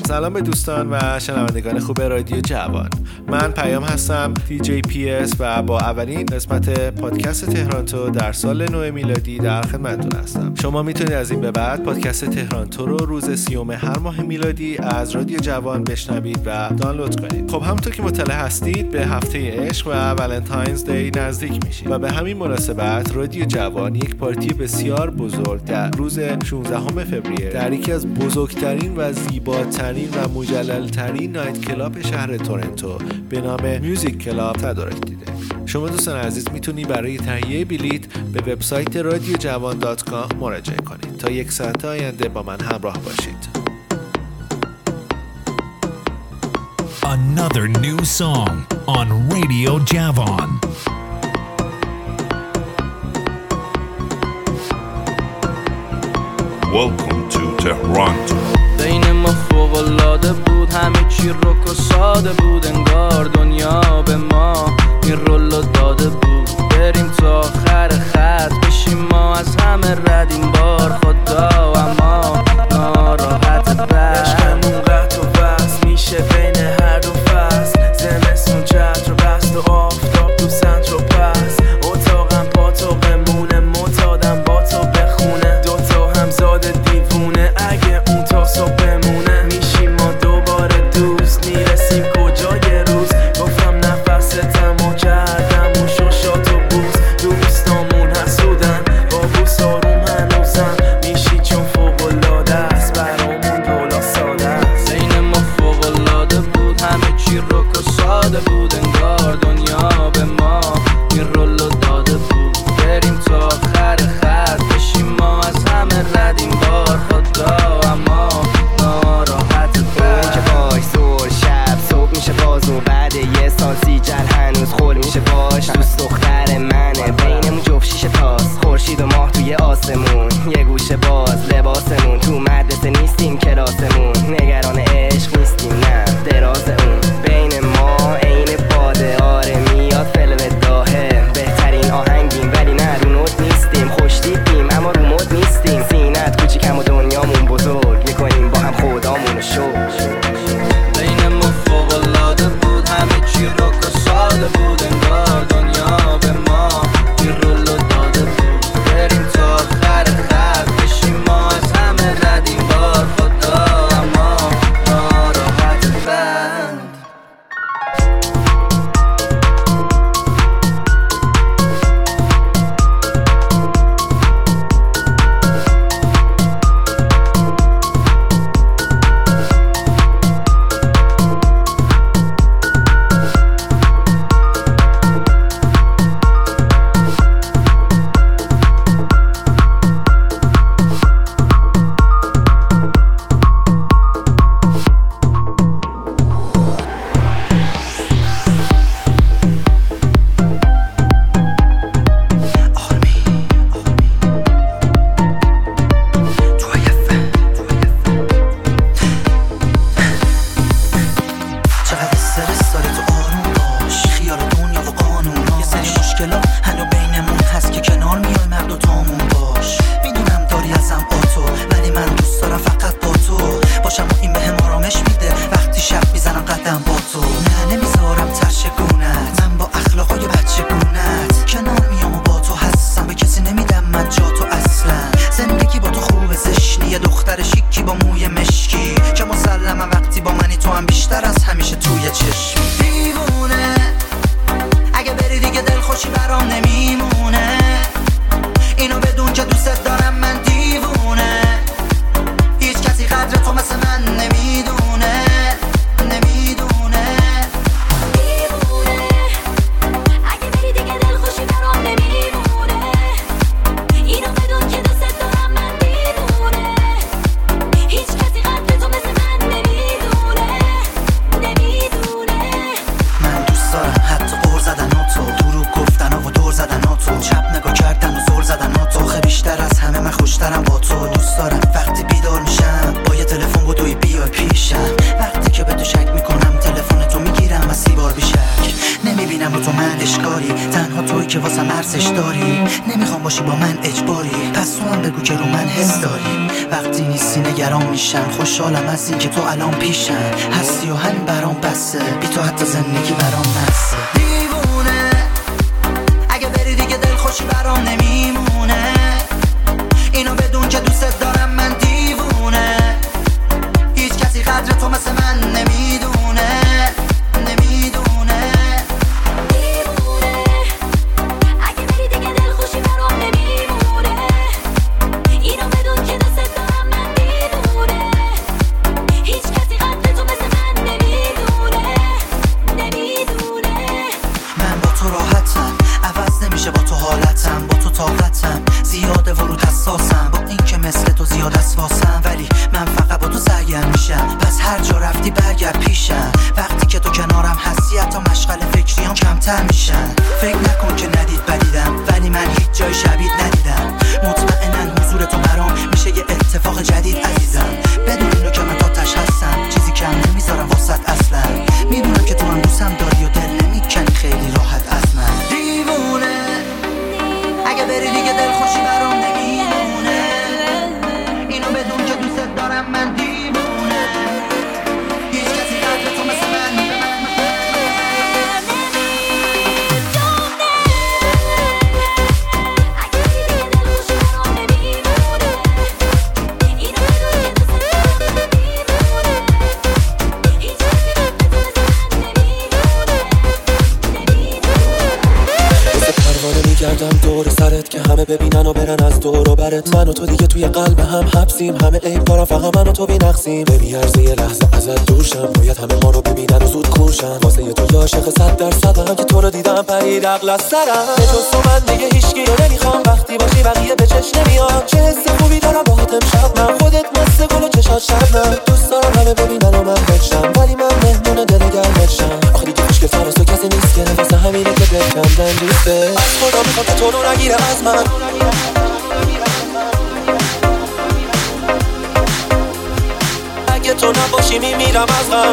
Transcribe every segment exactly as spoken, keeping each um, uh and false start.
سلام به دوستان و شنوندگان خوب رادیو جوان. من پیام هستم، دی جی پی اس، و با اولین قسمت پادکست تهرانتو در سال نو میلادی در خدمتتون هستم. شما میتونید از این به بعد پادکست تهرانتو رو روز سیوم هر ماه میلادی از رادیو جوان بشنوید و دانلود کنید. خب همونطور که مطلع هستید به هفته عشق و ولنتاینز دی نزدیک میشیم و به همین مناسبت رادیو جوان یک پارتی بسیار بزرگ در روز شانزدهم فوریه در یکی از بزرگترین و زیباترین و مجللترین نایت کلاب شهر تورنتو به نام میوزیک کلاب تدارک دیده. شما دوستان عزیز میتونید برای تهیه بلیط به وبسایت رادیو جوان دات کام مراجعه کنید. تا یک ساعت آینده با من همراه باشید. Another new song on Radio Javan. Welcome to Toronto. بین ما فوق‌العاده بود، همه چی رک و ساده بود، انگار دنیا به ما این رولو داده بود. بریم تا آخر خط بشیم ما از همه رد این بار خدا، اما ناراحت بر عشقمون قطع و وصل میشه بین هر دو فصل. زمستون چتر بست و آفتاب تو سنتر و پس، اتاقم پا تو بمونه، معتادم با تو بخونه، دوتا همزاد دیوونه، اگه اون تا صبح بمونه. میشیم ما دوباره دوست، میرسیم کجای روز، گفتم نفستم و کردم اون شوشات و بوز. دوستامون حسودن با بوس آروم هنوزم، میشی چون فوق‌العاده است برامون دولا ساده است. بین ما فوق‌العاده بود، همه چی رک و ساده بود، انگار دنیا به ما این رولو داده بود. بریم تا آخر خط بشیم ما از همه رد این بار خدا، اما ناراحت بر که باش زور شب صبح میشه باز و بعد یه سال سی جل هنوز خول میشه باش. دوست دختر منه، بینمون جفت شیشه تاست، خورشید و ماه توی آسمون، یه گوشه باز لباسمون، تو مدرسه نیستیم کلاسمون، نگران عشق نیستیم نه دراز اون. بین ما عین باده آره میاد فلو داهه، بهترین آهنگیم ولی نه رو نوت نیستیم، خوش دیدیم اما رو مد نیستیم، سینت کوچیکم و دنیامون بزرگ، میکنیم با هم خدامونو شکر. بین ما فوق‌العاده بود، همه چی رک و ساده بود، انگار دنیا به ما این رولو داده بود. بریم تا آخر خط بشیم ما از همه رد این بار خدا، اما ناراحت بند. که واسه مرسش داری، نمیخوام باشی با من اجباری، پس تو هم بگو که رو من حس داری. وقتی نیستی نگران نگران میشم. خوشحالم از این که تو الان پیشم هستی و همین برام بسه، بی تو حتی زندگی برام نسه. دیوونه اگه بری دیگه دل خوشی برام نمیمونه، اینو بدون که دوست دارم من دیوونه. هیچ کسی قدر تو مثل من نمیدونه نمیدونه. دیوونه اگه بری دیگه دل خوشی برام نمیمونه، اینو بدون که دوست دارم من دیوونه. هیچ کسی قدر تو مثل من نمیدونه نمیدونه. من با تو راحتم، عوض نمیشه با تو حالتم، با تو طاقتم زیاده ورود حساسم، با این که مثل تو زیاد اسواسم، ولی من فقط با تو سرگرم میشم. پس هر جا رفتی برگرد پیشم، وقتی که تو کنارم هستی حتی مشغل فکریام کمتر میشن. فکر نکن که ندید بدیدم، ولی من هیچ جای شبیه ندیدم. مطمئنن حضور تو برام میشه یه اتفاق جدید عزیزم. بدون اینو که من تاتش هستم، چیزی کم نمیذارم واسط اصلا. میدونم که تو هم دوستم داری و دل نمیکنی خیلی راحت از من. دیوونه اگه بری دیگه دل خوشی برام نمیمونه، اینو بدون که دوست دارم من دیوونه. هیچ کسی قدر تو مثل من گردم دور سرت که همه ببینن و برن از دور و برت. من و تو دیگه توی قلب هم حبسیم، همه عیب دارم فقط من و تو بی نقصیم. نمیارزه یه لحظه ازت دور شم، باید همه ما رو ببینن و زود کورشن. واسه یه تو عاشق صد درصدم که تو رو دیدم پرید عقل از سرم. به جز تو من دیگه هیچکی رو نمیخوام، وقتی باشی بقیه به چش نمیاد. چه حس خوبی دارم باهات امشب من، خودت مثل گل و چشات شبنم. دوست دارم همه ببینن و من بچم، ولی من مهمون دل گرمشم. آخه دیگه خوشگل تر از تو کسی نیست که واسه همینه که دل کندن دوسته. از خدا میخوام که تو رو نگیره از من، اگه تو نباشی میمیرم از غم.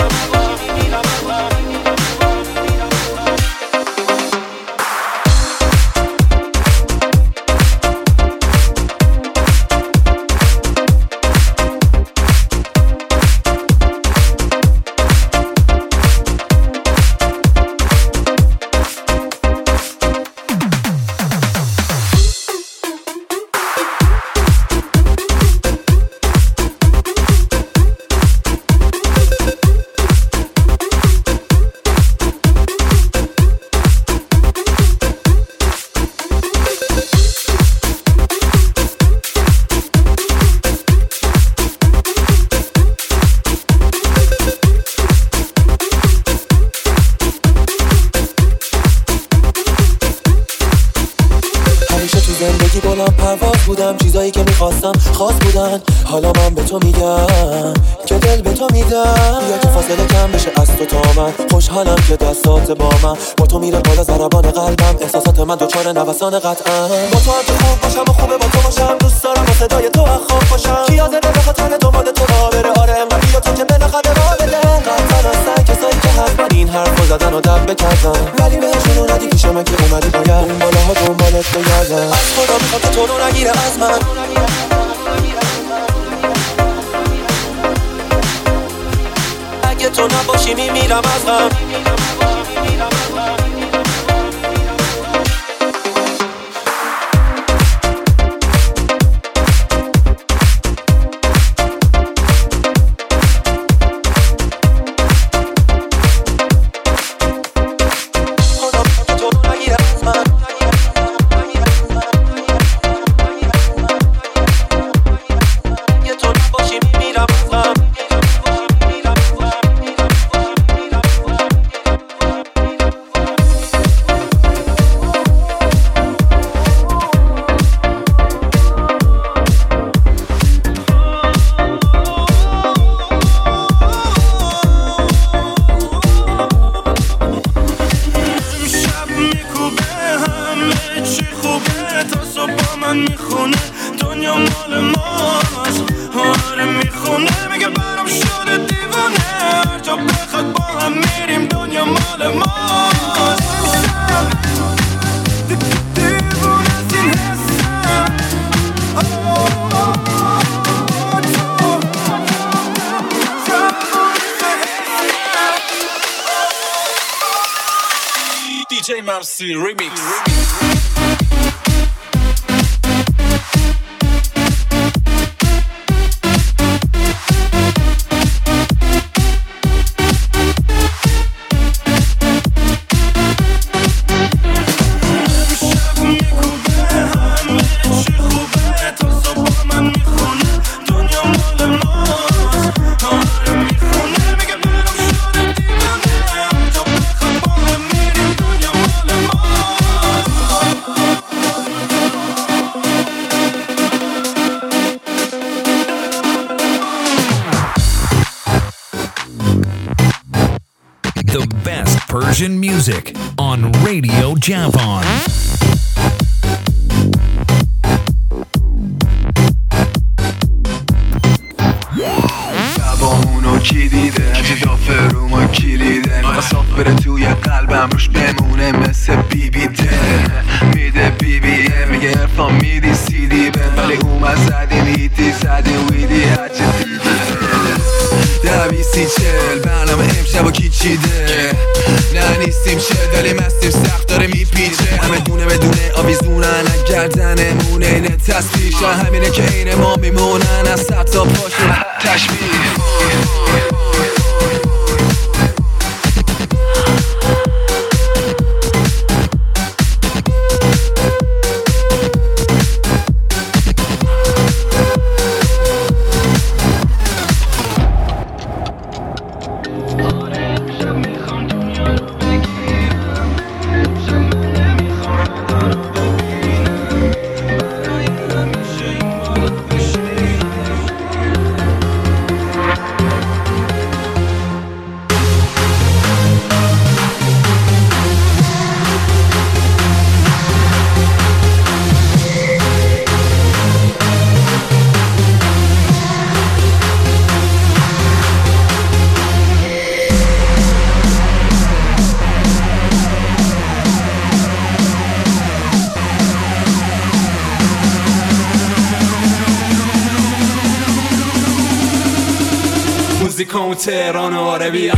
چیزایی که میخواستم خاص بودن، حالا من به تو میگم که دل به تو میدم. بیا که فاصله کم بشه از تو تا من، خوشحالم که دستات با من. با تو میره بالا ضربان قلبم، احساسات من دوچار نوسان قطعا. با تو هم که خوب باشم و خوبه با تو باشم، دوست دارم با صدای تو خواب باشم. کی حاضره بخاطر دنبال تو راه بره؟ آره انقدر بیا تو که بالاخره راه بده. قطعا هستن کسایی که حتما این حرفو زدن و دب بکردن، ولی بهشون رو ندی پیش من که اومدی باید اون بالاها دنبالت بگردن. از خدا میخواد که تو رو نگیره از من، اگه تو نباشی میمیرم از غم. دیوونه J Mamsi Remix. The best Persian music on Radio Javan. شبامونو کی دیده اجدافه رو ما کلیده میخواست بره توی قلبم روش بمونه مثل بی بی ده میده بی بیه میگه ارفان میدی سی دی به ولی اومد زدین هیتی زدین ویدی هرچه دیده دویسی چل برنامه امشب و کی چیده نه نیستیم چل ولی مستیم سخت داره میپیچه همه دونه بدونه آویزونن گردنه مونه اینه تصویش همینه که این ما میمونن از سب تا پاشو تشبیه موزیکامو تهران و آره بیا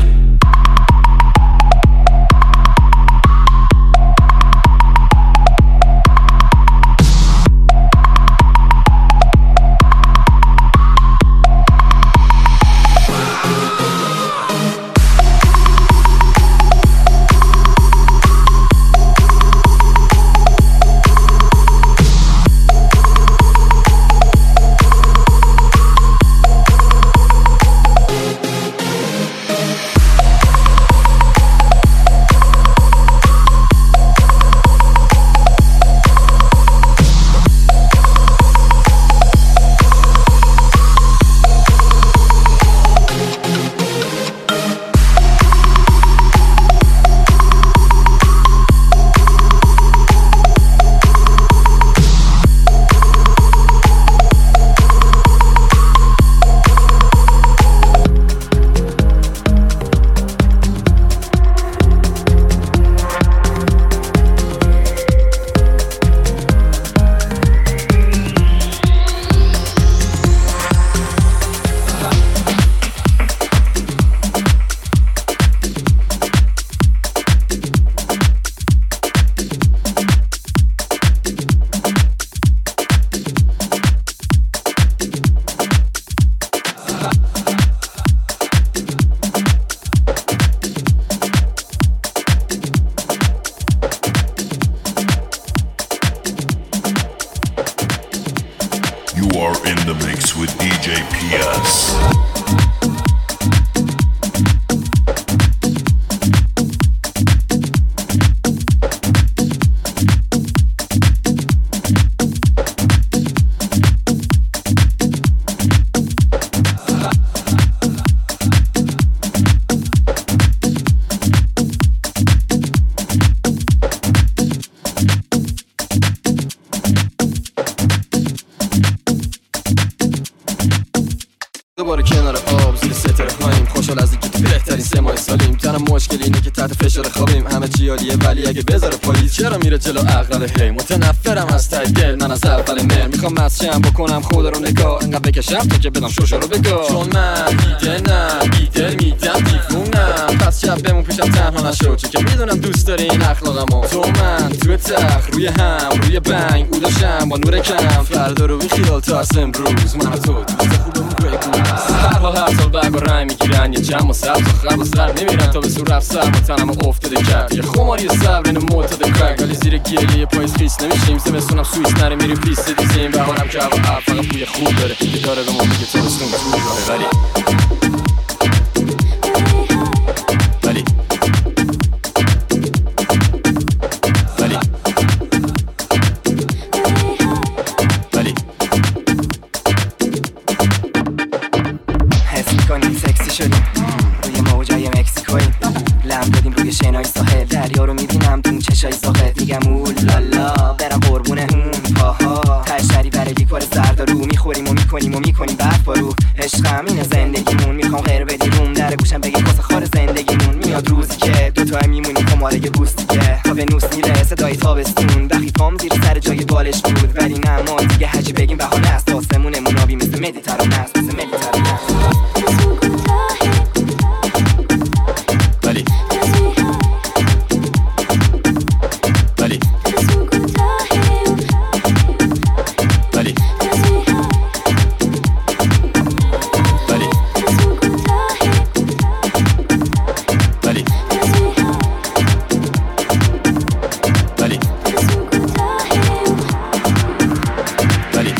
دوباره کنار آب زیر ستاره هاییم خوشحال از اینکه تو بهترین سه ماه سالیم تنها مشکل اینه که تحت فشار خوابیم همه چی عالیه ولی اگه بذاره پاییز چرا میره جلو عقل هی متنفرم از ته دل من از اول مهر میخوام مسشم بکنم خدا رو نگاه انقدر بکشم تا که بدم شوشو رو بگاه چون من دیده نه بیدل میدم دیوونم پس شب بمون پیشم تنها نشو چون که میدونم دوست داری این اخلاقمو. تو من توی تخت روی هم روی بنگ او داشتم با نور کم فردا رو بی خیال تا از امروز من و تو دوست خوبمون بگو. هر حال هر سال برگ و رنگ میگیرن یه جمع و سبز و خرب و سرد نمیرن تا به سور رفت سر و تنم افتاده کرد یه خماری صبر اینو معتاد کرد ولی زیر گریه پاییز خیس نمیشیم زمستونم سوئیس نره میری پیست دیزیم بهارم که هوا عب فقط بوی خوب داره که داره به ما میگه تابستون تو راه ولی ولی ولی ولی حس میکنیم سکسی شدیم روی موجای مکزیکوییم لم دادیم روی شنای ساحل دریا رو میبینم دون چشای ساخت میگم اولالا برم قربونه اون پاها تشتری برای لیکوار زرد رو میخوریم و میکنیم و میکنیم برف بارو عشقم اینه زندگیمون میخوام غیر بدی روم در گوشم بگی کاسه خار زندگیمون میاد روزی که دوتا میمونیم کماله یه بوستیه تا به نوس میره صدای تابستون بخی پام زیر سر جای بالش بود ولی نه ما دیگه حجی بگیم بهانه است آسمونمون آبی مثل مدیترانه است مثل مدیترانه است ولی ولی ولی ولی ولی ولی ولی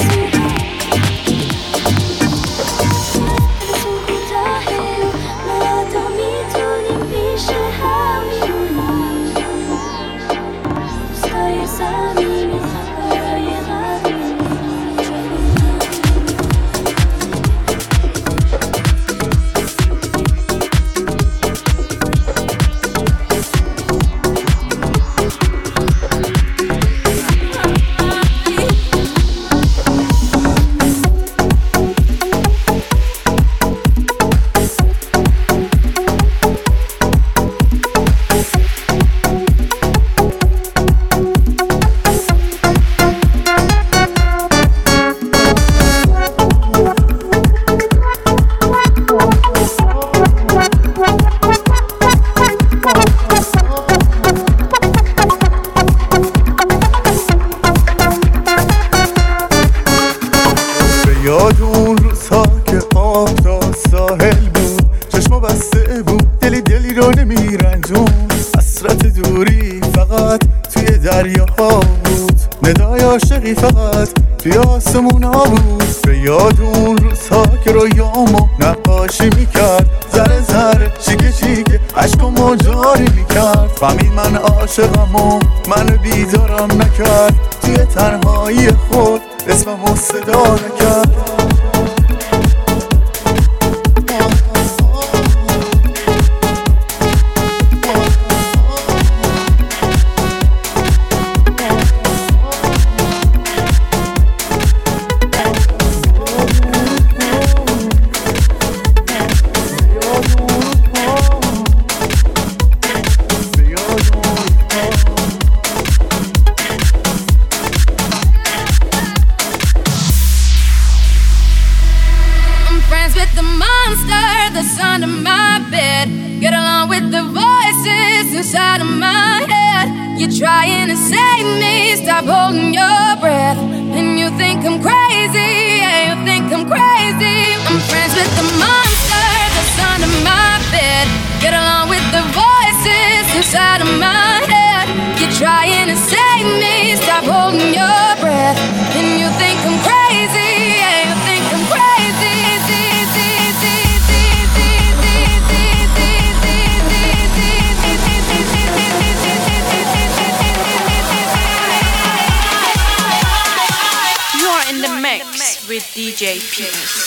یاد اون روزها که آب تا ساحل بود چشما بسته بود دلی دلی رو نمیرنجون حسرت دوری فقط توی دریاها بود ندای عاشقی فقط توی آسمون ها بود به یاد اون روزها که رویامو نقاشی میکرد ذره ذره چیکه چیکه عشقمو جاری میکرد فهمید من عاشقم و منو بیدارم نکرد توی تنهایی خود اسممو صدا نکرد inside of my head. You're trying to save me, stop holding your breath. And you think I'm crazy, yeah, you think I'm crazy. I'm friends with the monster that's under my bed. Get along with the voices inside of my head. You're trying to save me, stop holding your breath. And you think I'm crazy, yeah, you think I'm crazy. In the mix with D J P S.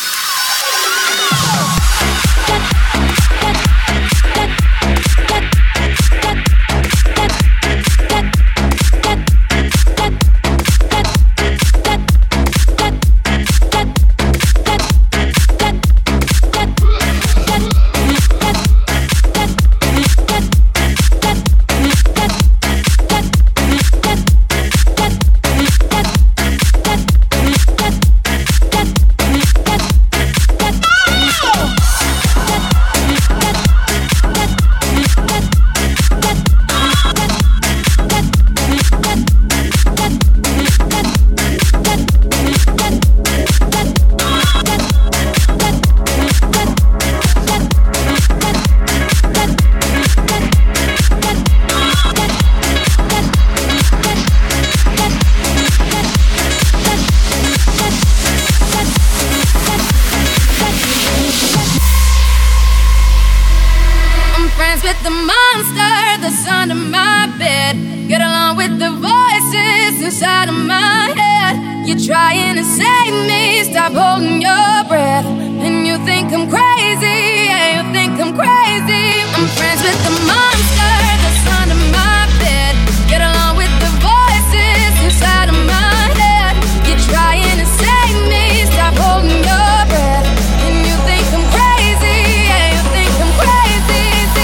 friends with the monster that's under my bed. Get along with the voices inside of my head. You're trying to save me, stop holding your breath. And you think I'm crazy, yeah, you think I'm crazy. I'm friends with the monster that's under my bed. Get along with the voices inside of my head. You're trying to save me, stop holding your breath. And you think I'm crazy, yeah, you think I'm crazy.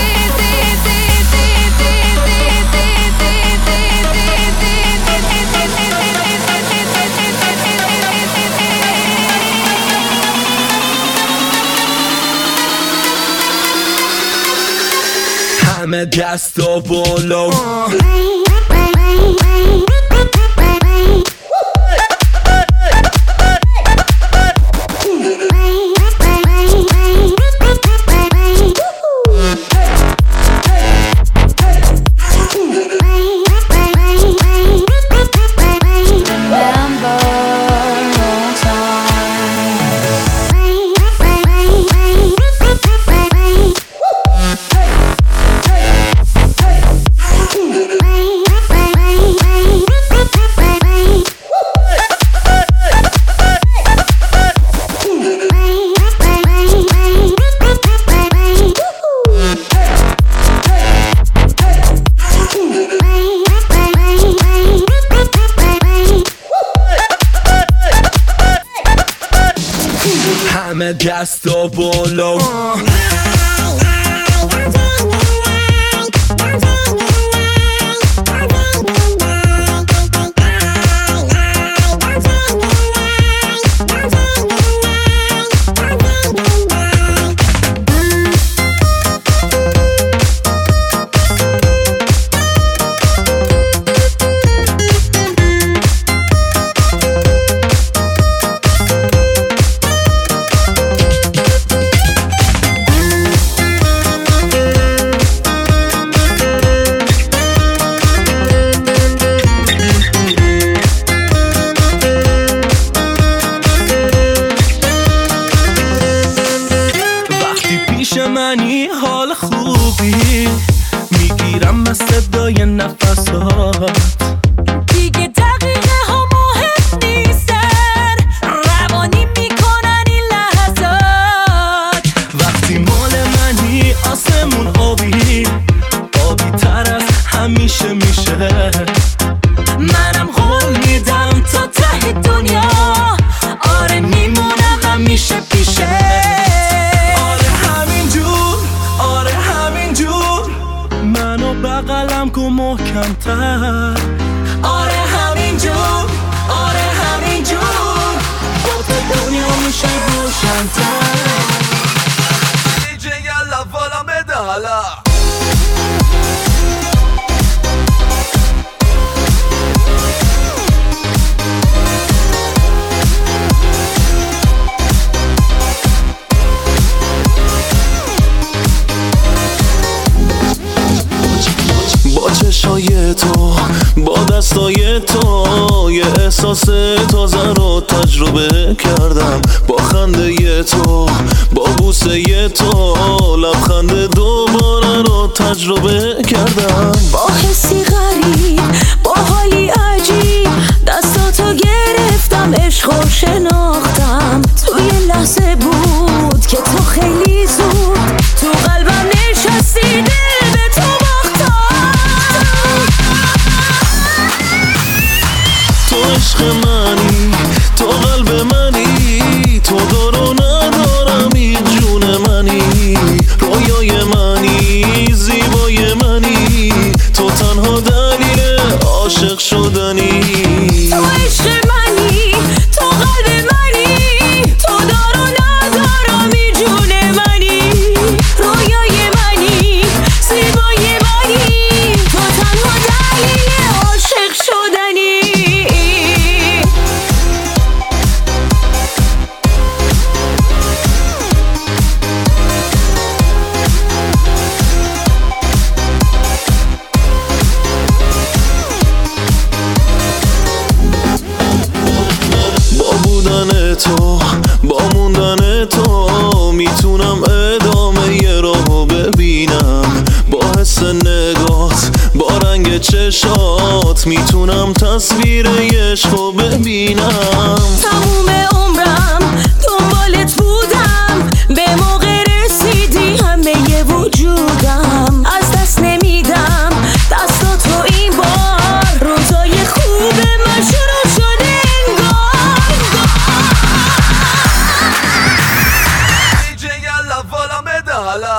همه دستا بالا همه دستا بالا منی حال خوبی میگیرم از صدای نفسات دیگه دقیقه ها مهم نیستن روانی میکنن این لحظات وقتی مال منی آسمون آبی آبی تر از همیشه میشه منم قول میدم تا ته دنیا آره میمونم همیشه پیشه بغلم کن محکم‌تر آره همینجور آره همینجور با تو دنیا میشه روشن‌تر دیجی یالا بالا بده حالا چشای تو با دستای تو یه احساس تازه رو تجربه کردم با خنده تو با بوسه تو لبخند دوباره رو تجربه کردم با حسی غریب با حالی عجیب دستاتو گرفتم عشق و شناختم توی لحظه بود که تو خیلی زود تو قلبم نشستی دل به تو تو عشق منی تو قلب منی تو دارو ندارم این جون منی رویای منی زیبای منی تو تنها توی چشات میتونم تصویر عشقو ببینم. تموم عمرم دنبالت بودم، به موقع رسیدی همه وجودم از دست نمیدم دستاتو این بار. روزای خوب من شروع شده انگار. دیجی یالا والا بده حالا.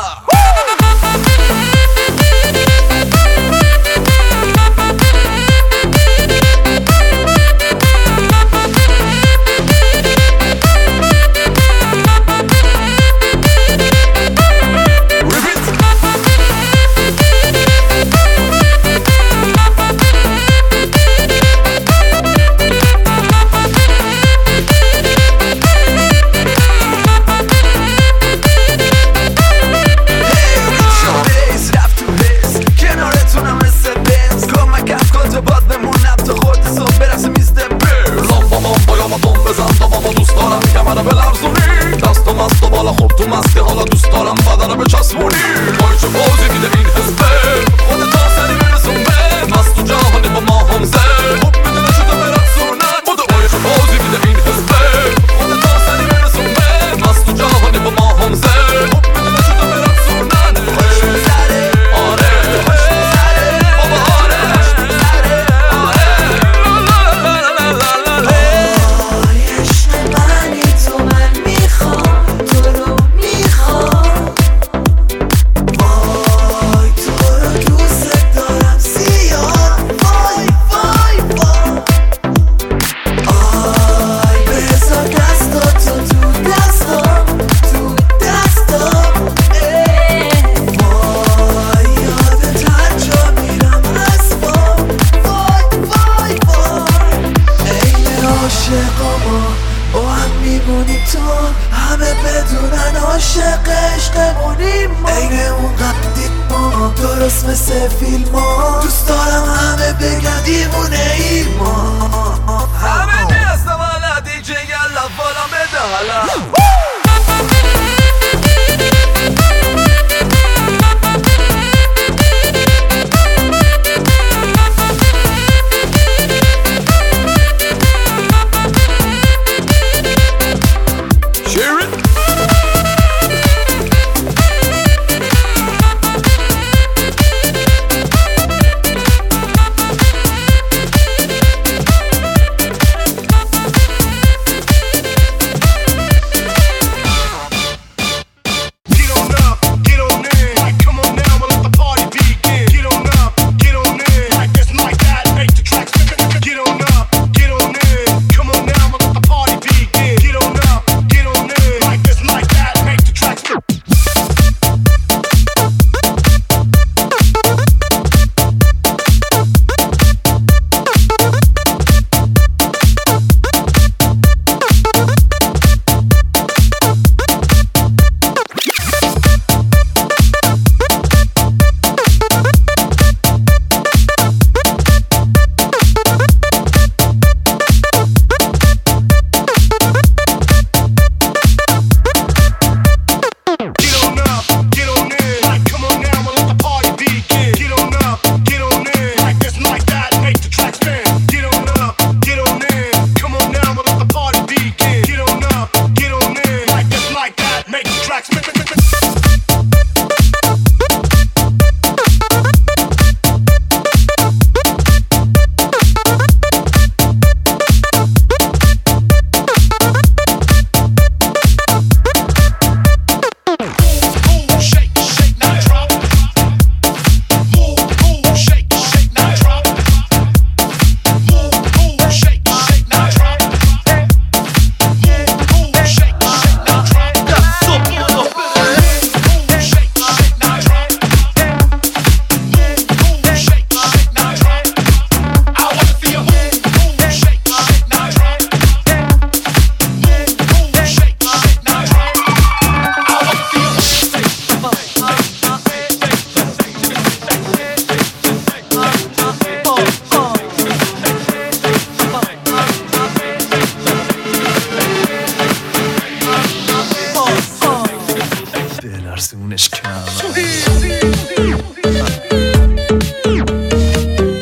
لرزونش کم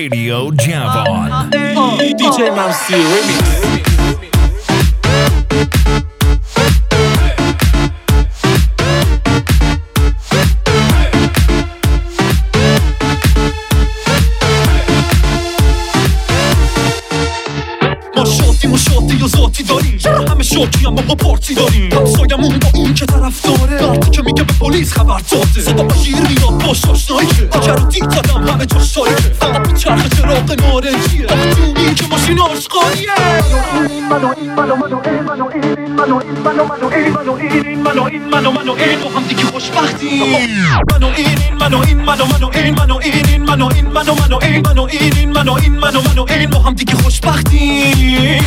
Radio Javon. Uh, D J Mousy Remix. ما شادی و ذاتی داریم همه شاکی هم ما پارتی داریم همسایمون با این که طرف داره وقتی که میگه به پلیس خبر داده صدا با شیر میاد باش آشنایی که اگر رو دید زدم همه جاش تاریکه فقط به چرخ چراغ نارنجیه وقتی که ماشین آشقالیه منو این منو منو این منو این منو این منو منو این منو این منو این منو منو این با هم دیگه خوشبختیم منو این منو این منو منو این منو این منو این منو منو این منو این منو این منو منو این با هم دیگه خوشبختیم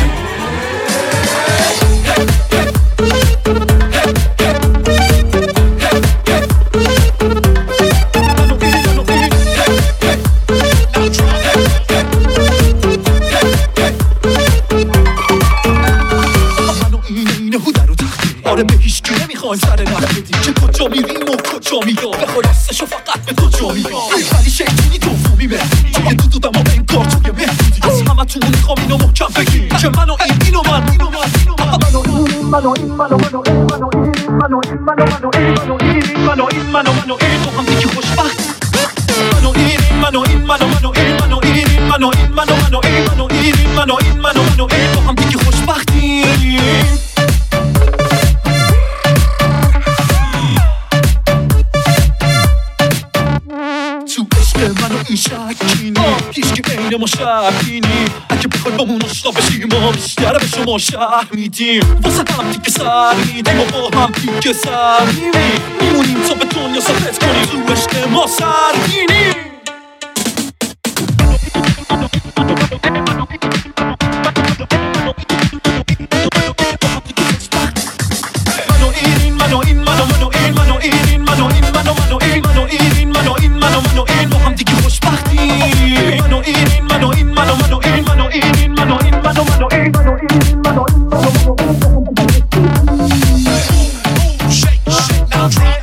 آره به هیچ کی نمیخوایم سر نخ بدیم که کجا میریم و کجا میام به خلاصشو فقط به تو جا میام ولی شیطونی دومی مهدی توی دو دودم و انکار توی مهدی از همه تون میخوام اینو محکم بگی که منو این اینو من اینو من اینو من منو این منو منو این منو این منو این منو منو این منو این منو این منو منو این با هم دیگه خوشبخت منو این منو این منو منو این منو این منو این منو منو این منو این منو این منو منو این با هم دیگه خوشبختیم منو این شکینی هیچ که بین ما شکینی اگه بخوای با مون آشنا بشیم ما بیشتر به شما شهر میدیم واسه هم دیگه سر میدیم و با هم دیگه سر میدیم میمونیم تا به دنیا ثابت کنیم تو عشق ما سرگینیم منو این منو این منو منو این منو این منو این منو منو این منو این منو این منو منو این با هم دیگه خوشبختیم منو این منو این منو منو این منو این منو این منو منو این منو این منو این منو shake shake now drop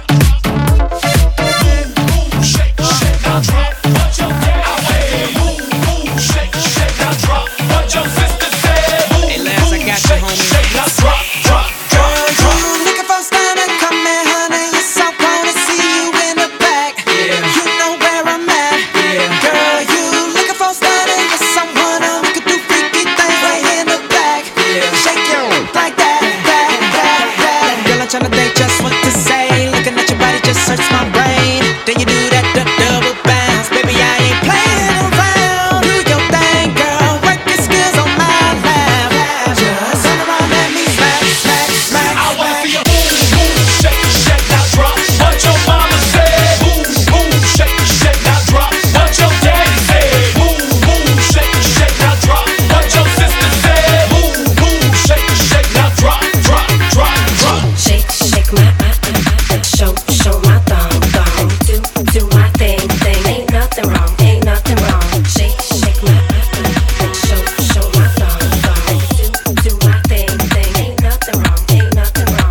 move shake shake now drop what your dad move move shake shake now drop what your sister said move hey last I got you homie shake now drop drop drop drop looking for Santa come in honey yes I wanna see you in the back yeah you know where I'm at yeah girl you looking for Santa yes I wanna we could do freaky things right in the back yeah shake your like that that that that girl I'm tryna think just what to say looking at your body just hurts my brain then you do that d- double bounce baby I ain't playing around do your thing girl work your skills on my lap just turn around let me smack smack smack I wanna see you move move shake shake now drop what your mama said move move shake shake now drop what your daddy said move move shake shake now drop what your sister said move move shake shake now drop drop drop drop Shake, shake my, uh, uh, uh, show, show my thong, thong. Do, do my thing, thing. Ain't nothing wrong, ain't nothing wrong. Shake, shake my, uh, uh, uh, show, show my thong, thong. Do, do my thing, thing. Ain't nothing wrong, ain't nothing wrong.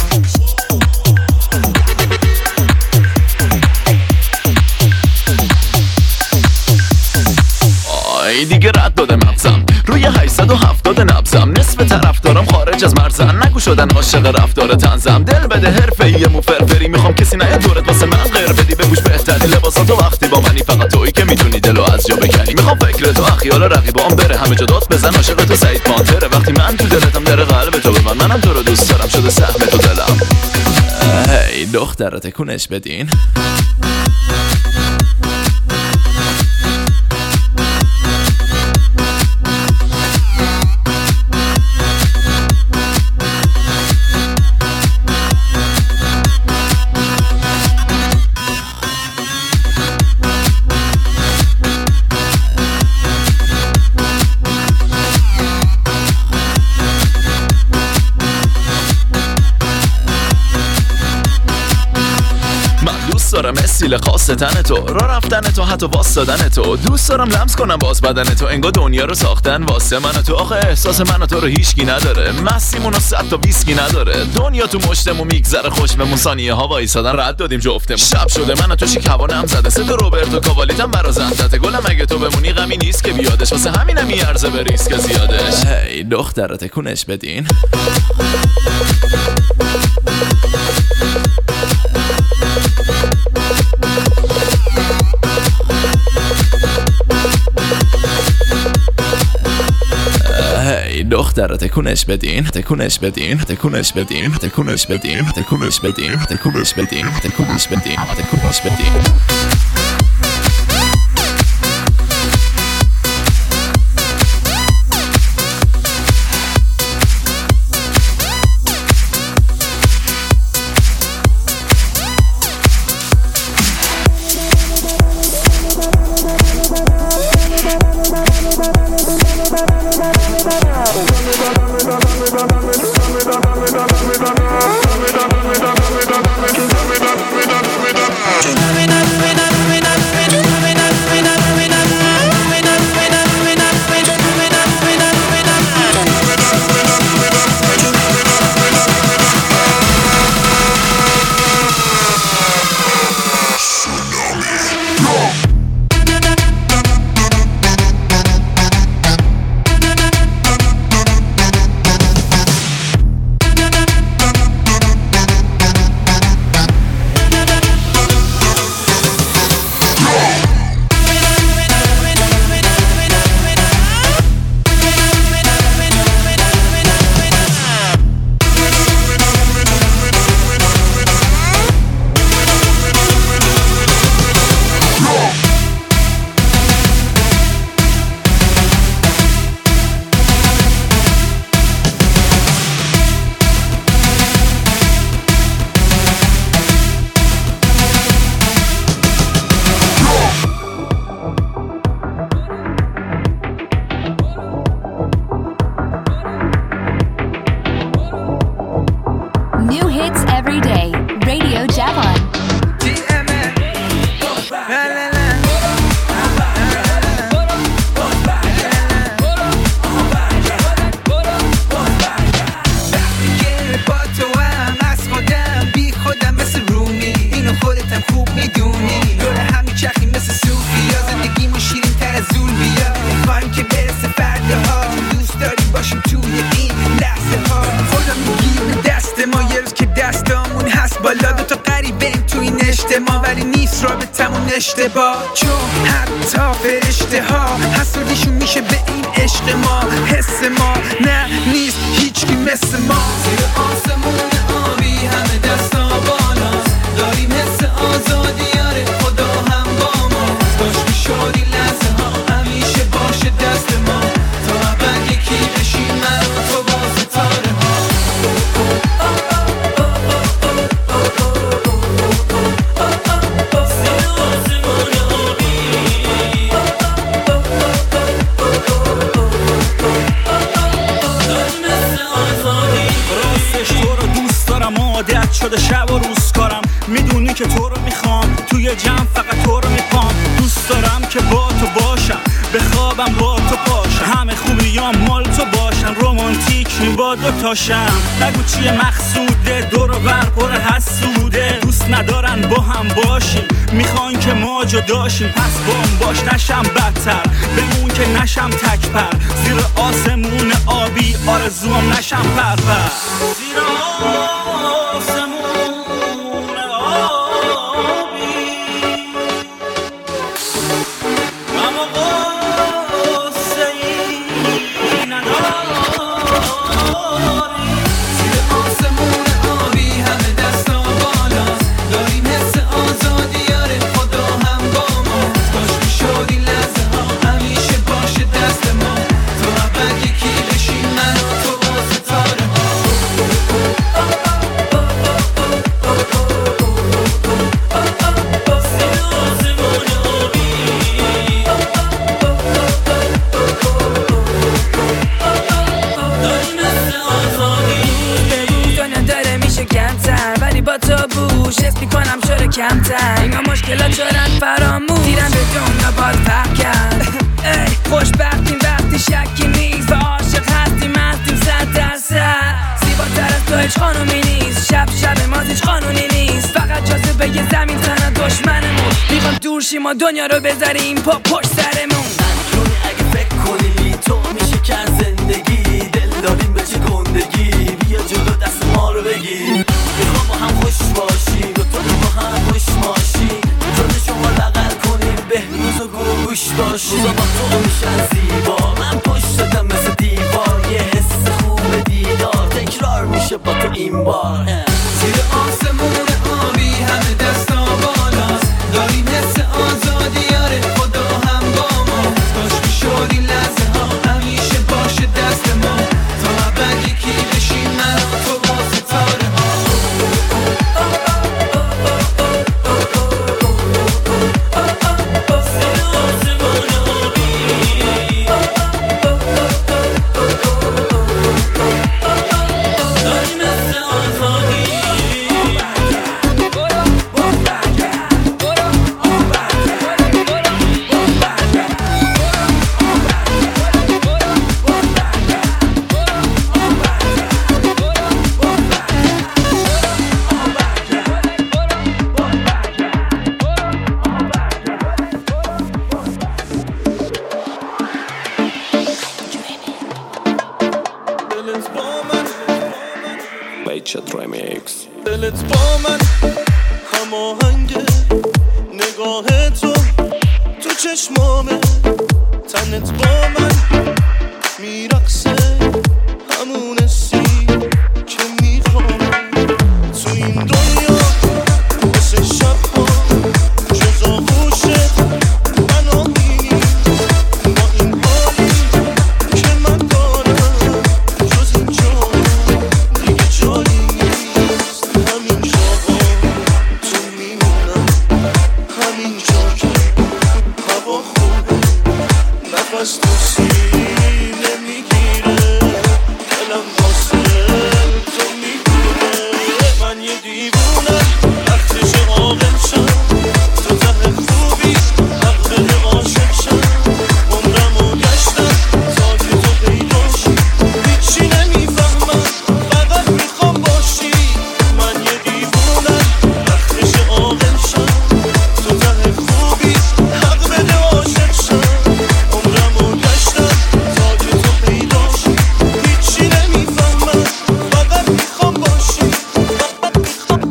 آی دیگه رد داده مغزم روی هشتصد و هفتاد نبزم نصف طرف دارم خارج از مرزن نگو شدن عاشق رفتار تنزم دل بده حرفه‌ای مو فرفری میخوام کسی نیا دورت واسه من غیر بدی بپوش بهتری لباساتو وقتی با منی فقط تویی که میتونی دلو از جا بکنی میخوام فکر تو اخیال رقیبام بره همه جا داد بزن عاشق تو سعید پانتره وقتی من تو دلتم در قلب تو به من منم تو رو دوست دارم شده سهم تو دلم هی دختره تکونش بدین دارم استیل خاص تن تو، را رفتن تو، حتی واسدادن تو. دوست دارم لمس کنم باز بدن تو، انگار دنیا رو ساختن واسه من و تو. آخه احساس من و تو رو هیچکی نداره، مستیمون و صد تا ویسکی نداره. دنیا تو مشتمون میگذره خوش بمون، ثانیه ها وایسادن رد دادیم جفتمون. شب شده من و تو شیک هوا نم زده، صد روبرتو کاوالیتم برا زندته. گلم اگه تو بمونی غمی نیست که بیادش، واسه همینم میارزه به ریسک زیادش. هی دختره تکونش بدین. هی دختره تکونش بدین، تکونش بدین، تکونش بدین، تکونش بدین، تکونش بدین، تکونش بدین، تکونش بدین، تکونش بدین. اشتباه چون حتی فرشته ها حسودیشون میشه به این عشق ما. حس ما نه نیست هیچکی مثل ما. زیر آسمون آبی همه دستا بالاست، داریم حس آزادی یاره خدا هم با ما. داشت میشاری لحظه ها همیشه باشه دست ما، تا ابد یکی بشیم من و تو با ستاره ها. شده شب و روز کارم، میدونی که تو رو میخوام، توی جمع فقط تو رو میپام. دوست دارم که با تو باشم، به خوابم با تو پاشم، همه خوبیام مال تو باشن، رومانتیک با دو تاشم. نگو چیه مقصوده، دور و بر پر حسوده، دوست ندارن با هم باشیم، میخوان که ما جداشیم. پس بام باش نشم بدتر، بمون که نشم تکپر، زیر آسمون آبی آرزوام نشم پرپر. زیر آسمون باهوش حس میکنم شده کمتر اینا مشکلات شدن فراموش دیرم به دنیا باز فرق کرد ای خوشبختیم وقتی شکی نیست و عاشق هستیم هستیم صد درصد زیباتر از تو هیچ خانومی نیست شب شب ما هیچ قانونی نیست فقط جاذبه یه زمین تنها دشمنمون میخوام دور شیم و دنیا رو بذاریم پا پشت سرمون نکنی اگه فکر کنی تو میشه کن زندگی دل داریم به چه گندگی بیا جلو دست ما رو بگیر میخوام با هم خوش باشیم دو تا با هم خوش باشیم جلو شما لغل کنیم بهروز و گوش باشیم روزا با تو میشن زیبا من پشتتم مثل دیوار یه حس خوب دیدار تکرار میشه با تو این بار زیر آسمون آبی همه دستا بالاست داریم حس آزادی آره خدا هم با ما کاش میشد این لحظه ها همیشه باشه دست ما تا ابد یکی بشیم من و تو با ستاره ها دلت با من هماهنگه نگاه تو تو چشمامه تنت با من میرقصه همون حسی که میخوام تو این دنیا مثل شب ها جز آغوشت مناهی نیست با این حالی که من دارم جز این جا دیگه جایی نیست همین جاها تو میمونم همین جا که هوا خوبه نفس تو سینه میگیره دلم واسه تو میگیره من یه دیوونم وقتش عاقل شم تو ته خوبی حق بده عاشق شم عمرمو گشتم تا که تو پیدا شی هیچی نمیفهمم فقط میخوام باشی من یه دیوونم وقتش عاقل شم تو ته خوبی حق بده عاشق شم عمرمو گشتم تا که تو پیدا شی هیچی نمیفهمم فقط میخوام باشی فقط میخوام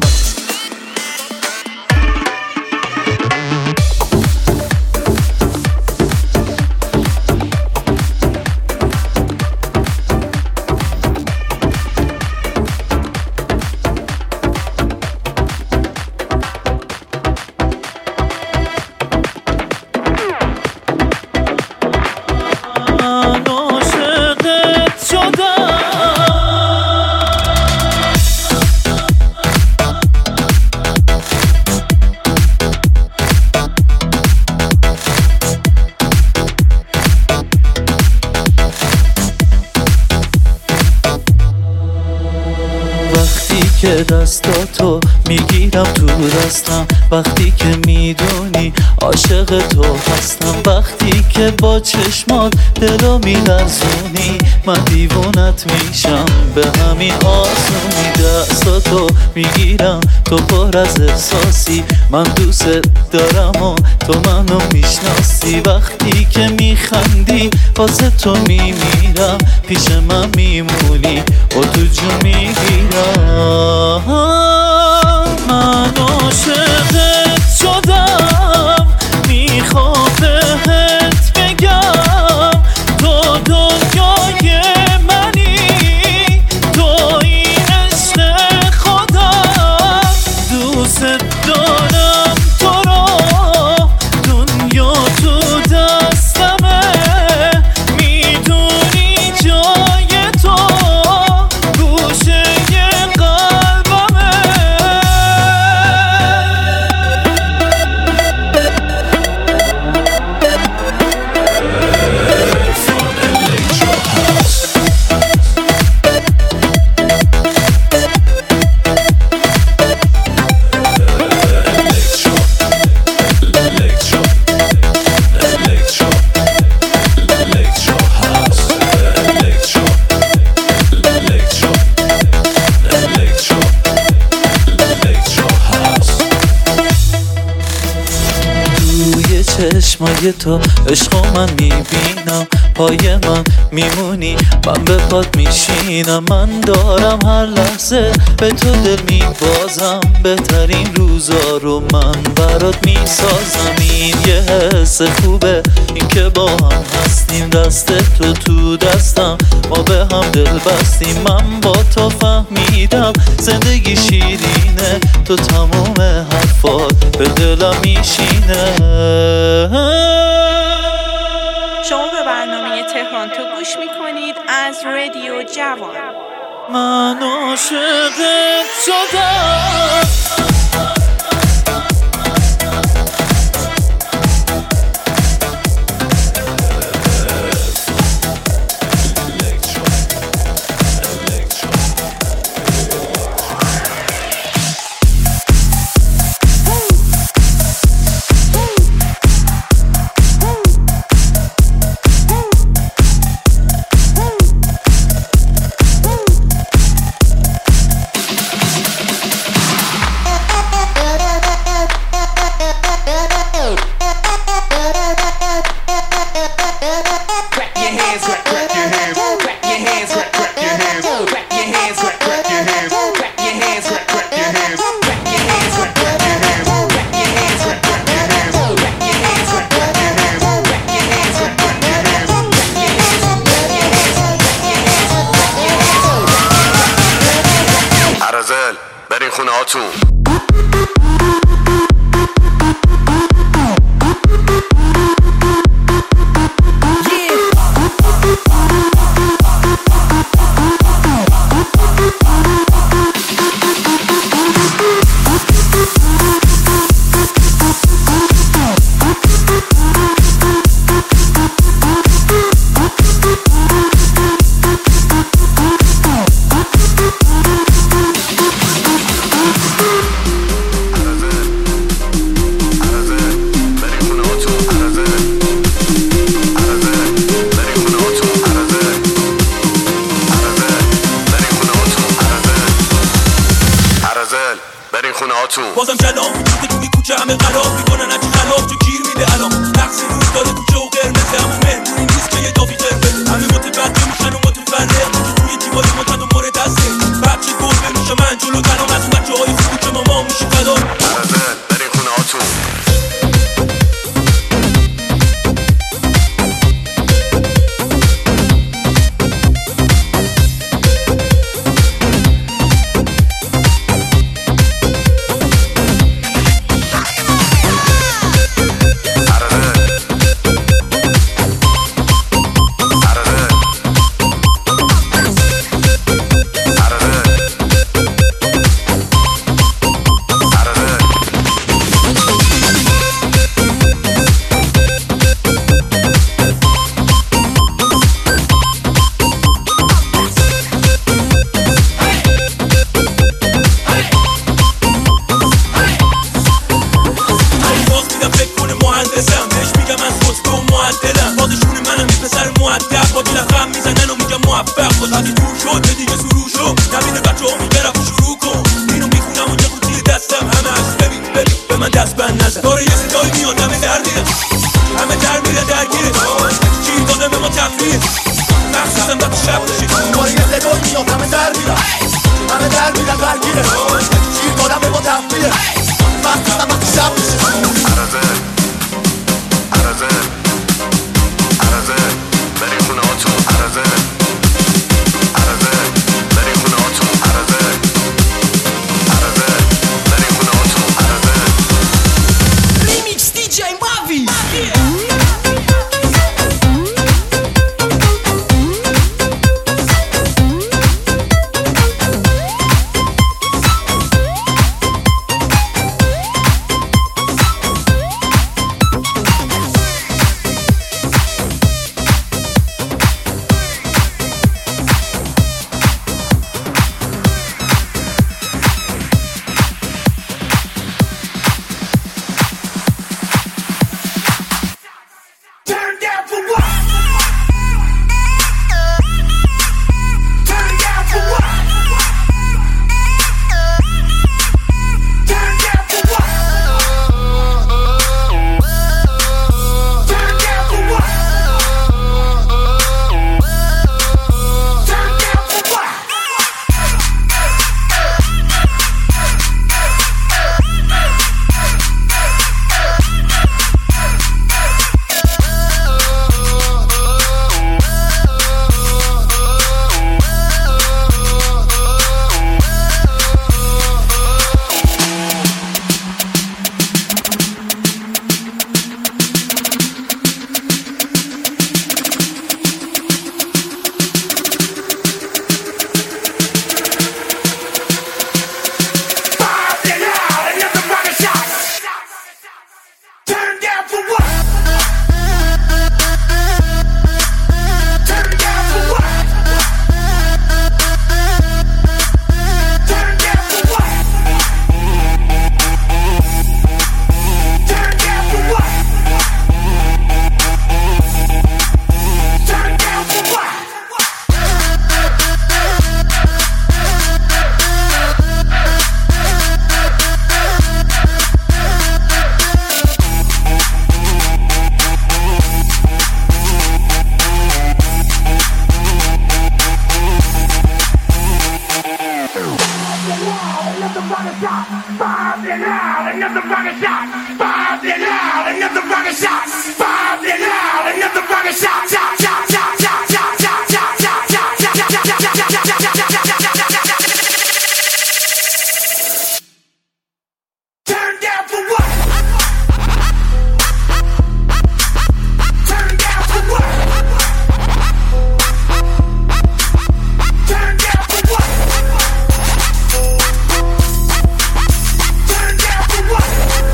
من عاشقت شدم وقتی که دستاتو میگیرم تو دستم وقتی که میدونی عاشق تو هستم وقتی که با چشمات دلو میلرزونی من دیوونت میشم به همین آسونی دستاتو میگیرم تو پر از احساسی من دوست دارم و تو منو میشناسی وقتی که میخندی واسه تو میمیرم پیش من میمونی و تو جو میگیرم من عاشقت شدم میخوام بهت بگم تو دنیای منی تو این عشق خودم دوست دارم تو رو دنیا تو دستمه میدونی جای تو گوشه قلبمه چشمای تو عشقو من میبینم، پای من میمونی من به پات میشینم. من دارم هر لحظه به تو دل میبازم، بهترین روزا رو من برات میسازم. این یه حس خوبه این که با هم هستیم، دست تو تو دستم ما به هم دل بستیم. من با تو فهمیدم زندگی شیرینه، تو تموم حرفات به دلم میشینه. شما به برنامه تهران تو گوش میکنید از رادیو جوان. من عاشقت شدم. برین خونه هاتون. بازم جلام وجود توی کوچه همه قرار میکنن اگه خلاف تو گیر میده الان نقص روز داره کوچه و قرمزه همون مهمونی نیست که یه دافی قرمزه همه متبدل میشن و متفرق که توی دیواری ما تن و مورد دسته بچه گربه میشه من جلو تنام از اون بچه های خوبی که ما ما میشه فدا. عرضه برین خونه هاتون. another rocket shot. Five and out, another rocket shot. Five and out, another rocket shot. Five and out, another rocket shot. Shot, shot, shot, shot, shot, shot, shot, shot, shot, shot, shot, shot, shot, shot, shot, shot, shot, shot, shot. Turn down for what? Turn down for what? Turn down for what? Turn down for what?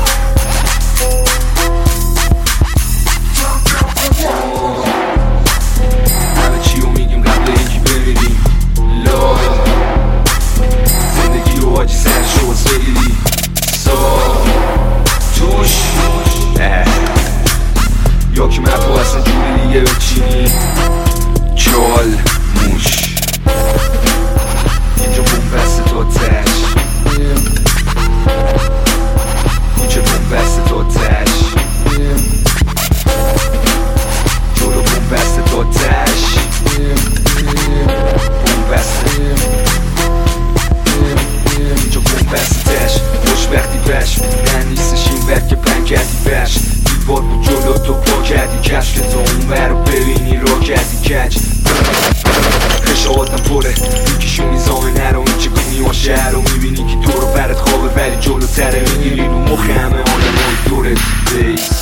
همه چی رو میگیم قبل اینکه بمیریم لای زندگی رو حاجی سرشو واسه بگیری سا توش یا که مپو اصلا جوری دیگه بچینی چال موش اینجا بوم بسته تا تش اینجا بوم بسته تا تش جلو بوم بسته تا تش بوم بسته اینجا بوم بسته تش خوشبختی بش من نیستش این بر که پن کردی بش دیوار بود جلو تو پا کردی کش که تو اون بر رو ببینی را کردی کج خشاواتم پره میکشونی زامنه رو این چه کنی ها شهر رو میبینی که تو رو برت خوابه ولی جلو تره میگیری رو مخ همه آدم های دورت بیس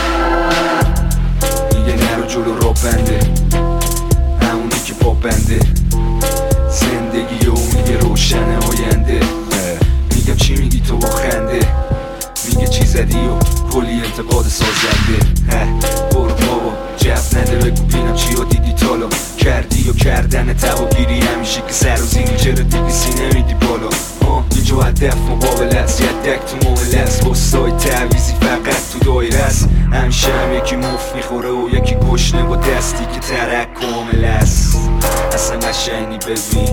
میگه نرو جلو را بنده همونی که پا بنده زندگی و میگه روشنه آینده میگم چی میگی تو با خنده میگه چی زدی و کلی انتقاد سازنده برو بابا جف نده بگو بینم چی ها دیدی تالا کردی و کردن تواگیری همیشه که سر و زینی چرا دیویسی نمیدی بالا اینجا هدف مقابل است یدک تو معامله است بستای تعویزی فقط تو دایره است همیشه هم یکی مف میخوره و یکی گشنه با دستی که ترک کامل است اصلا قشنگی ببین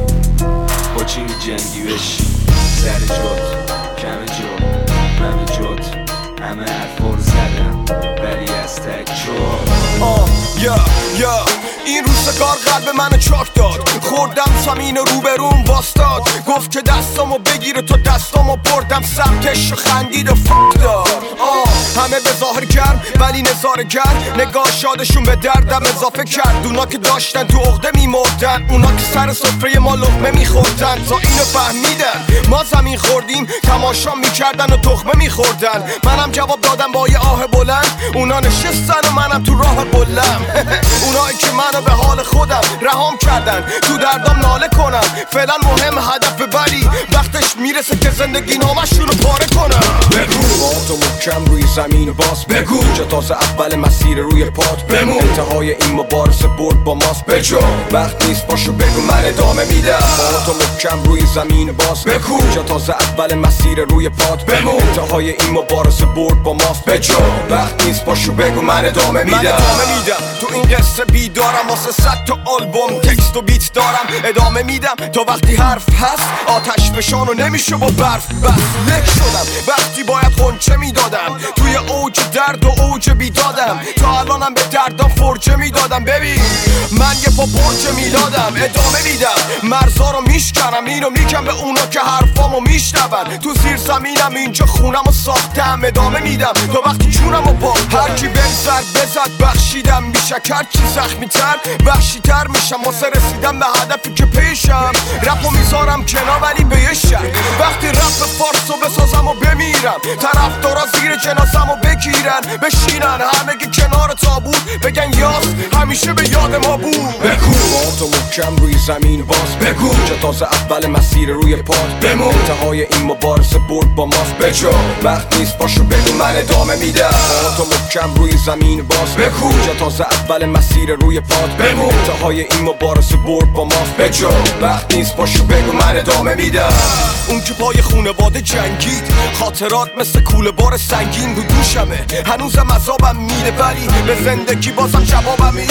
با چی می جنگی بشی سر جات کم جات همه جات همه حرفا رو زدم ولی از تک جات آه یا یا این روزگار قلب منو چاک داد خوردم زمین رو به روم باستاد گفت که دستامو بگیره تو دستامو بردم سمتش و خندید و فک داد آه همه به ظاهر گرم ولی نظاره گرم نگاه شادشون به دردم اضافه کرد اونا که داشتن تو عقده میمردن اونا که سر سفره ما لقمه میخوردن تا اینو فهمیدن ما زمین خوردیم تماشا میکردن و تخمه میخوردن منم جواب دادم با یه آه بلند اونا نشستن و منم تو راه بلم اونایی که منو به حال خودم رهام کردن تو دردام ناله کنم فعلا مهم هدف ولی وقتش میرسه که زندگی نامشون رو پاره کنم بگو با تو محکم روی زمین باز بگو اینجا تازه اول مسیر روی پات بمون انتهای این مبارزه برد با ماست بجا وقت نیست باشو بگو من ادامه میدم با تو محکم روی زمین باز بگو اینجا تازه اول مسیر روی پات بمون انتهای این مبارزه برد با ماست بجا وقت نیست باشو بگو من ادامه میدم من ادامه میدم تو این قصه بیدارم واسه صد تا آلبوم تکست و بیت دارم ادامه میدم تا وقتی حرف هست آتش فشانو نمیشه با برف بس لک شدم وقتی باید خونچه میدادم توی اوج درد و اوج بیدادم تا الانم به دردم فرجه میدادم ببین من یه پا برج میدادم ادامه میدم مرزا رو میشکنم اینو میگم به اونا که حرفامو میشنون تو زیر زمینم اینجا خونمو ساختم ادامه میدم تا وقتی جونمو با هرکی بزد بزد بخشیدم میشک هرچی زخمی تر وحشی تر میشم واسه رسیدم به هدفی که پیشم رپو میذارم کنار ولی به یه شک وقتی رپ فارسو بسازم و بمیرم طرفدارا زیر جنازمو بگیرن بشینن همگی کنار تابوت بگن یاس همیشه به یاد ما بود بگو با تو محکم روی زمین باز بگو اینجا تازه اول مسیر روی پات بمون انتهای این مبارزه برد با ماست بجا وقت نیست باشو بگو من ادامه میدم با تو محکم روی زمین باز بگو اینجا تازه اول مسیر روی پات بمون انتهای این مبارزه برد با ماست بجا وقت نیست باشو بگو من ادامه میدم اون که پای خونواده جنگید خاطرات مثل کوله بار سنگین رو دوشمه هنوزم عذابم میده ولی به زندگی بازم جوابم اینه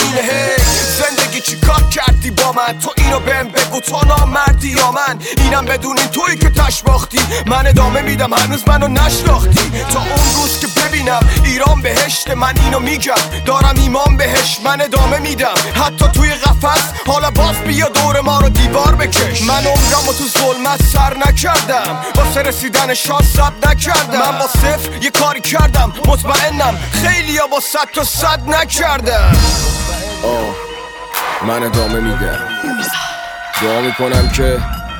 اینه هی زندگی چی کار کردی با من تو اینو بهم بگو تو نامردی یا من اینم بدون این تویی که تش باختی من ادامه میدم هنوز منو نشناختی تا اون روز که ببینم ایران بهشت من اینو میگم دارم ایمان بهش من ادامه میدم حتی توی قفس حالا باز بیا دور ما رو دیوار بکش من عمرمو تو ظلمت سر نکردم واسه رسیدن شان سب نکردم من با صفر یه کاری کردم مطمئنم خیلی ها با صد تا صد نکردم آه من ادامه میدم دعا میکنم که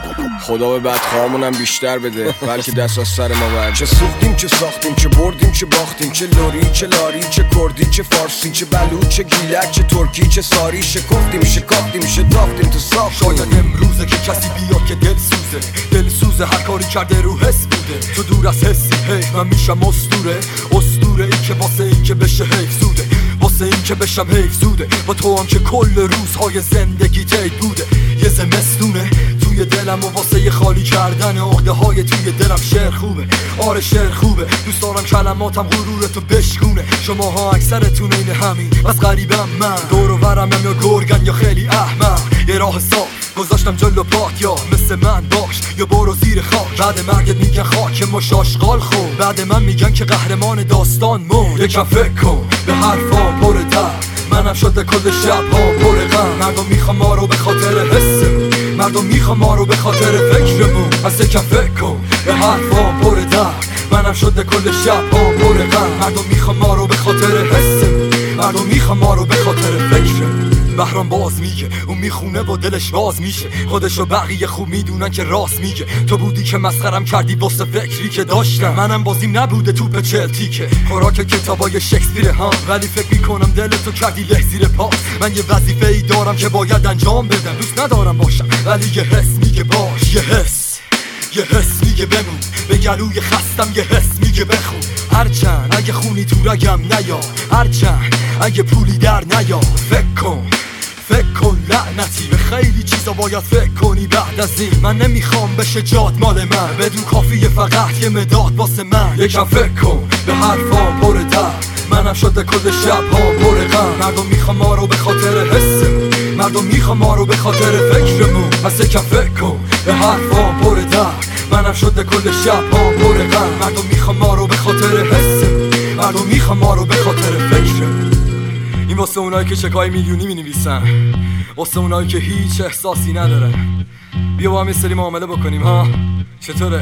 خدا به بدخواهمونم بیشتر بده بلکه دست از سر ما برد چه سوختیم چه ساختیم چه بردیم چه باختیم چه لوری چه لاری چه کردی چه فارسی چه بلوچ چه گیلک چه ترکی چه ساری شکفتیم شکافتیم شتافتیم تو ساخت شاید امروزه که کسی بیاد که دل سوزه دل سوزه هر کاری کرده رو حس بوده تو دور از حسی هی من میشم اسطوره اسطوره ای که واسه این که بشه حیف زوده واسه این که بشم حیف زوده با تو هم که کل روزهای زندگی تید بوده یه زمستونه توی دلم و واسه یه خالی کردن عقده های توی دلم شعر خوبه آره شعر خوبه دوست دارم کلماتم غرورتو بشکونه شماها اکثرتون این همین از غریبم من دور و برم یا گرگن یا خیلی احمق یه راه صاف گذاشتم جلو پات یا مثل من باش یا برو زیر خاک بعد مرگت میگن خاک مشاشقال خون بعد من میگن که قهرمان داستان مرد یکم فکر کن به حرفام پر درد منم شده کل شب ها پر غم مردم میخوام ما رو به خاطر حسمون مردم میخوام ما رو به خاطر فکرمون از یکم فکر کن به حرفام پر درد منم شده کل شب ها پر غم مردم میخوام ما رو به خاطر حسمون مردم میخوام ما رو به خاطر فکرمون بهرام باز میگه اون میخونه و دلش باز میشه خودشو بقیه خوب میدونن که راست میگه تو بودی که مسخرم کردی واسه فکری که داشتم منم بازیم نبوده توپ چلتی که خوراک کتابای شکسپیر هم ولی فکر میکنم دلتو کردی له زیر پا من یه وظیفه ای دارم که باید انجام بدم دوست ندارم باشم ولی یه حس میگه باش یه حس یه حس میگه بمون به گلوی خستم یه حس میگه بخون هرچند اگه خونی تو رگم نیا هرچند اگه پولی در نیا فکر کن فکر کن لعنتی به خیلی چیزا باید فکر کنی بعد از این من نمیخوام بشه جات مال من بدون کافیه فقط یه مداد واسه من یکم فکر کن به حرفام پر درد منم شده کل شب ها پر غم مردم میخوام ما رو به خاطر حسمون مردم میخوام ما رو به خاطر فکرمون پس یکم فکر کن به حرفام پر درد منم شده کل شب ها پر غم مردم میخوام ما رو به خاطر حسمون مردم میخوام ما رو به خاطر فکرمون این واسه اونایی که چکای میلیونی مینویسن واسه اونایی که هیچ احساسی ندارن بیا با هم یه سری معامله بکنیم ها چطوره؟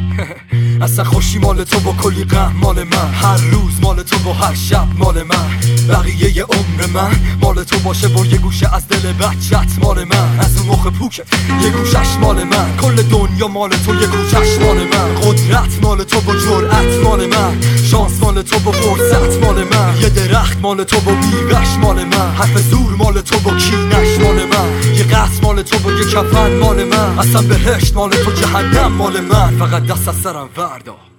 اصلا خوشی مال تو با کلی غم مال من هر روز مال تو و هر شب مال من بقیه ی عمر من مال تو باشه با یه گوشه از دل بچت مال من از اون مخ پوکت یه گوشش مال من کل دنیا مال تو یه گوشش مال من قدرت مال تو با جرأت مال من شانس مال تو با فرصت مال من یه درخت مال تو با میوه‌اش مال من حرف زور مال تو با کینش مال من یه قصر مال تو با یه کفن مال من اصلا بهشت مال تو جهنم مال من فقط دست از سرم وردا